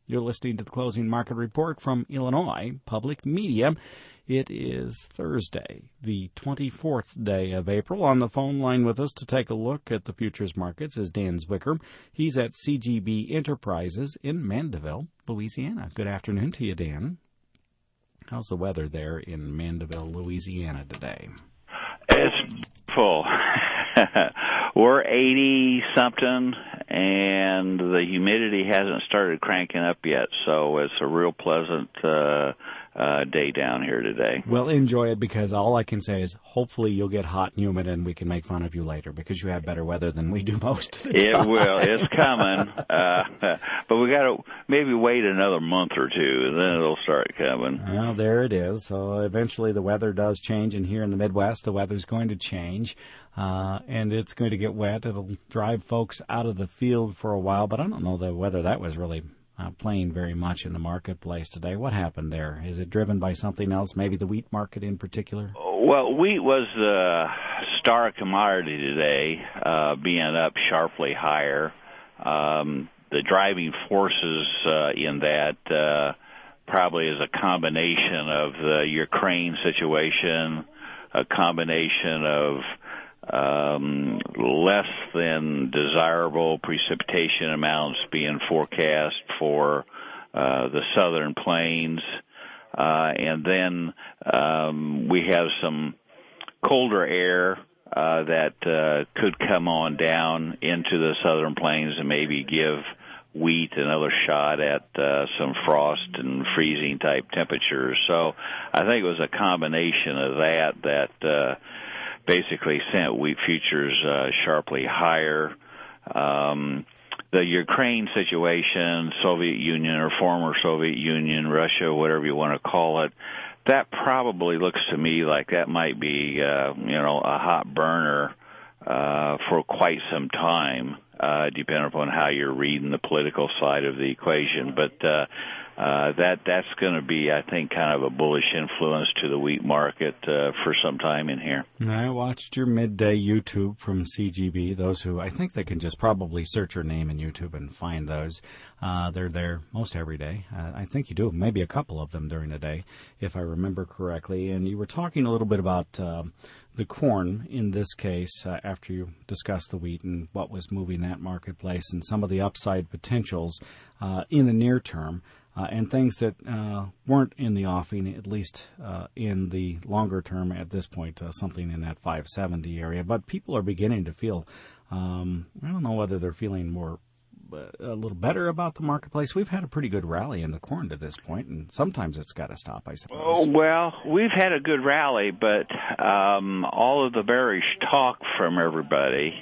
You're listening to the Closing Market Report from Illinois Public Media. It is Thursday, the 24th day of April. On the phone line with us to take a look at the futures markets is Dan Zwicker. He's at CGB Enterprises in Mandeville, Louisiana. Good afternoon to you, Dan. How's the weather there in Mandeville, Louisiana today? It's full. We're 80-something, and the humidity hasn't started cranking up yet, so it's a real pleasant day down here today. Well, enjoy it, because all I can say is hopefully you'll get hot and humid and we can make fun of you later, because you have better weather than we do most of the time. It will. It's coming. But we got to maybe wait another month or two, and then it'll start coming. Well, there it is. So eventually the weather does change, and here in the Midwest the weather's going to change, and it's going to get wet. It'll drive folks out of the field for a while, but I don't know whether that was really playing very much in the marketplace today. What happened there? Is it driven by something else, maybe the wheat market in particular? Well, wheat was the star commodity today, being up sharply higher. The driving forces in that probably is a combination of the Ukraine situation, a combination of less than desirable precipitation amounts being forecast for the southern plains, and then we have some colder air that could come on down into the southern plains and maybe give wheat another shot at some frost and freezing type temperatures. So I think it was a combination of that basically sent wheat futures sharply higher. The Ukraine situation, Soviet Union or former Soviet Union, Russia, whatever you want to call it, that probably looks to me like that might be, a hot burner for quite some time, depending upon how you're reading the political side of the equation. But that's going to be, I think, kind of a bullish influence to the wheat market for some time in here. I watched your midday YouTube from CGB. Those who, I think they can just probably search your name in YouTube and find those. They're there most every day. I think you do, maybe a couple of them during the day, if I remember correctly. And you were talking a little bit about the corn in this case after you discussed the wheat and what was moving that marketplace and some of the upside potentials in the near term. And things that weren't in the offing, at least in the longer term at this point, something in that 570 area. But people are beginning to feel, I don't know whether they're feeling a little better about the marketplace. We've had a pretty good rally in the corn to this point, and sometimes it's got to stop, I suppose. Oh, well, we've had a good rally, but all of the bearish talk from everybody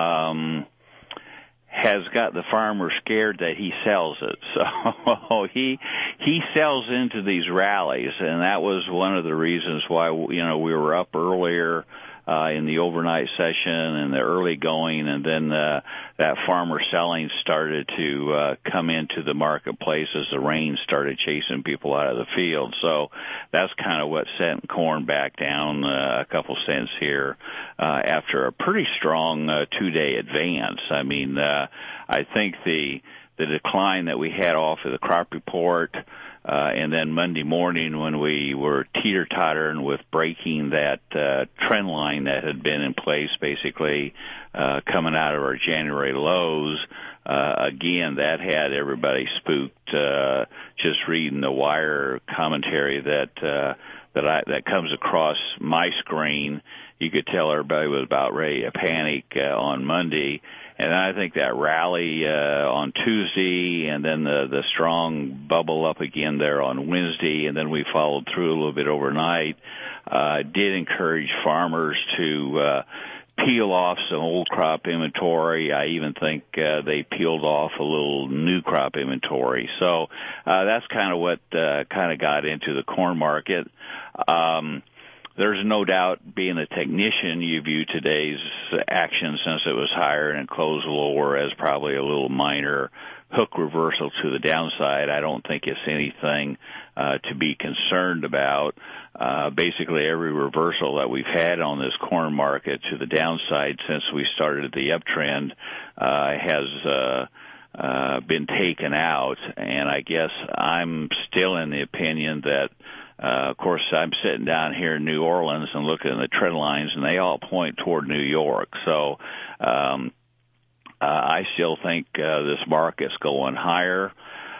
has got the farmer scared that he sells it. So he sells into these rallies, and that was one of the reasons why, we were up earlier in the overnight session and the early going, and then that farmer selling started to come into the marketplace as the rain started chasing people out of the field. So that's kind of what sent corn back down a couple cents here after a pretty strong 2-day advance. I mean, I think the decline that we had off of the crop report and then Monday morning when we were teeter-tottering with breaking that trend line that had been in place basically coming out of our January lows, again, that had everybody spooked. Just reading the wire commentary that comes across my screen, you could tell everybody was about ready to panic on Monday. And I think that rally on Tuesday and then the strong bubble up again there on Wednesday, and then we followed through a little bit overnight, did encourage farmers to peel off some old crop inventory. I even think they peeled off a little new crop inventory. So that's kind of what kind of got into the corn market. There's no doubt, being a technician, you view today's action, since it was higher and closed lower, as probably a little minor hook reversal to the downside. I don't think it's anything to be concerned about. Basically, every reversal that we've had on this corn market to the downside since we started the uptrend has been taken out, and I guess I'm still in the opinion that, of course, I'm sitting down here in New Orleans and looking at the trend lines, and they all point toward New York. So I still think this market's going higher.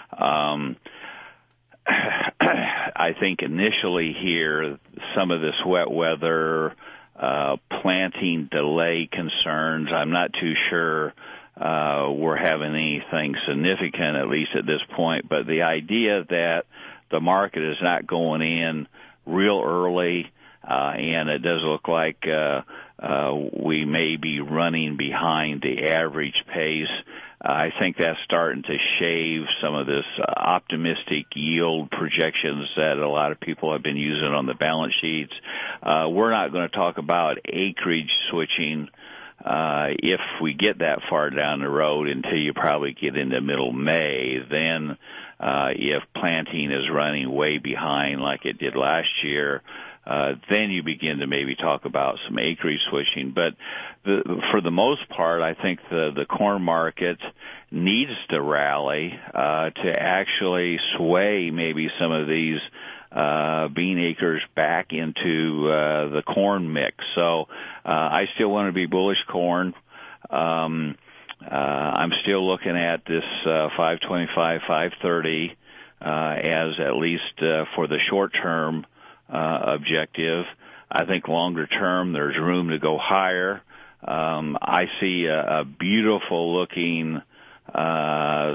I think initially here, some of this wet weather, planting delay concerns, I'm not too sure we're having anything significant, at least at this point. But the idea that the market is not going in real early, and it does look like we may be running behind the average pace, I think that's starting to shave some of this optimistic yield projections that a lot of people have been using on the balance sheets. We're not going to talk about acreage switching if we get that far down the road until you probably get into middle May. Then if planting is running way behind like it did last year, then you begin to maybe talk about some acreage switching. But for the most part, I think the corn market needs to rally to actually sway maybe some of these bean acres back into the corn mix. So I still want to be bullish corn. I'm still looking at this 525, 530 as at least for the short term objective. I think longer term there's room to go higher. I see a beautiful looking cup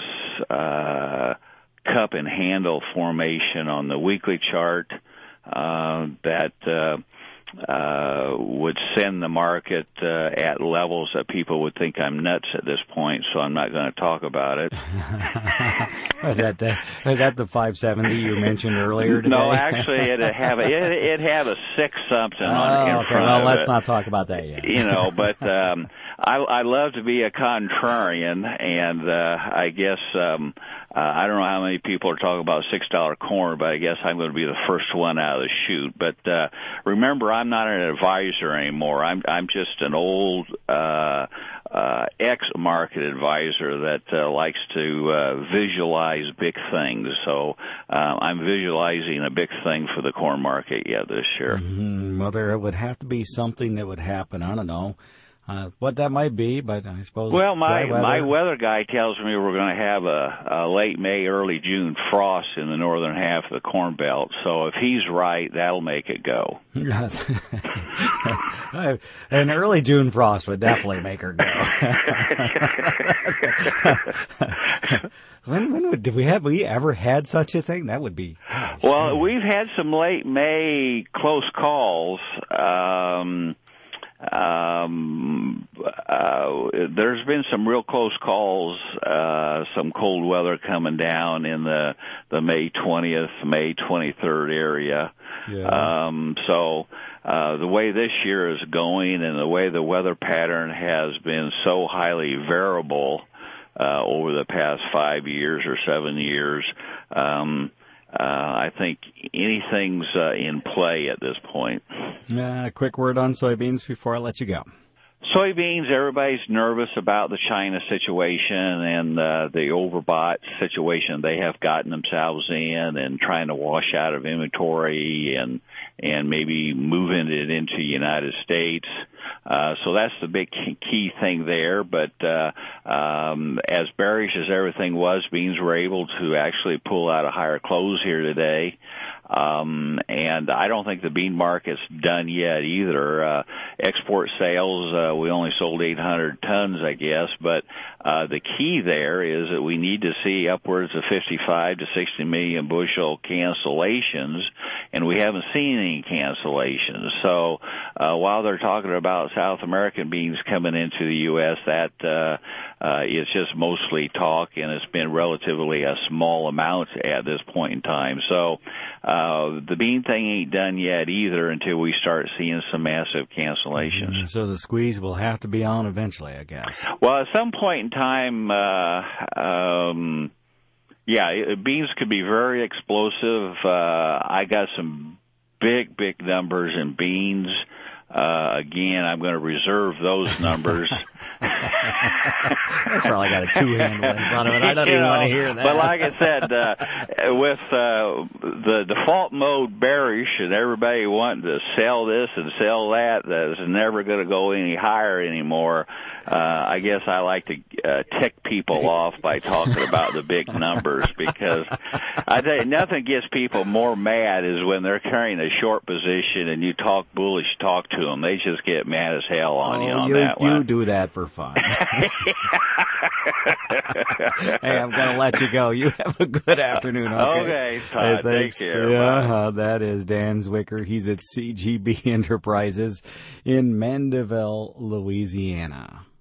and handle formation on the weekly chart that would send the market at levels that people would think I'm nuts at this point, so I'm not going to talk about it. Was that the 570 you mentioned earlier today? No, actually, it'd have a 6 something in front well, of it. let's not talk about that yet. But I love to be a contrarian, and I guess I don't know how many people are talking about $6 corn, but I guess I'm going to be the first one out of the chute. But remember, I'm not an advisor anymore. I'm just an old ex-market advisor that likes to visualize big things. So I'm visualizing a big thing for the corn market this year. Mm-hmm. Well, there would have to be something that would happen. I don't know what that might be, but I suppose. Well, my weather guy tells me we're going to have a late May, early June frost in the northern half of the Corn Belt. So if he's right, that'll make it go. An early June frost would definitely make her go. Have we ever had such a thing? That would be. Well, we've had some late May close calls. There's been some real close calls, some cold weather coming down in the May 20th, May 23rd area. Yeah. So the way this year is going and the way the weather pattern has been so highly variable over the past 5 years or 7 years, I think anything's in play at this point. A quick word on soybeans before I let you go. Soybeans, everybody's nervous about the China situation and the overbought situation they have gotten themselves in, and trying to wash out of inventory and maybe moving it into the United States. So that's the big key thing there. But as bearish as everything was, beans were able to actually pull out a higher close here today. And I don't think the bean market's done yet either. Export sales, we only sold 800 tons, I guess, but the key there is that we need to see upwards of 55 to 60 million bushel cancellations, and we haven't seen any cancellations. So while they're talking about South American beans coming into the U.S., that it's just mostly talk, and it's been relatively a small amount at this point in time. So the bean thing ain't done yet either until we start seeing some massive cancellations. So the squeeze will have to be on eventually, I guess. Well, at some point in time, beans could be very explosive. I got some big numbers in beans Again, I'm going to reserve those numbers. That's probably got a two-handle in front of it. I don't even want to hear that. But like I said, with the default mode bearish and everybody wanting to sell this and sell that, that's never going to go any higher anymore. I guess I like to tick people off by talking about the big numbers, because I tell you, nothing gets people more mad is when they're carrying a short position and you talk bullish talk to them. They just get mad as hell on you on that one. You do that for fun. Hey, I'm going to let you go. You have a good afternoon. Okay, Todd, take care. Yeah, that is Dan Zwicker. He's at CGB Enterprises in Mandeville, Louisiana.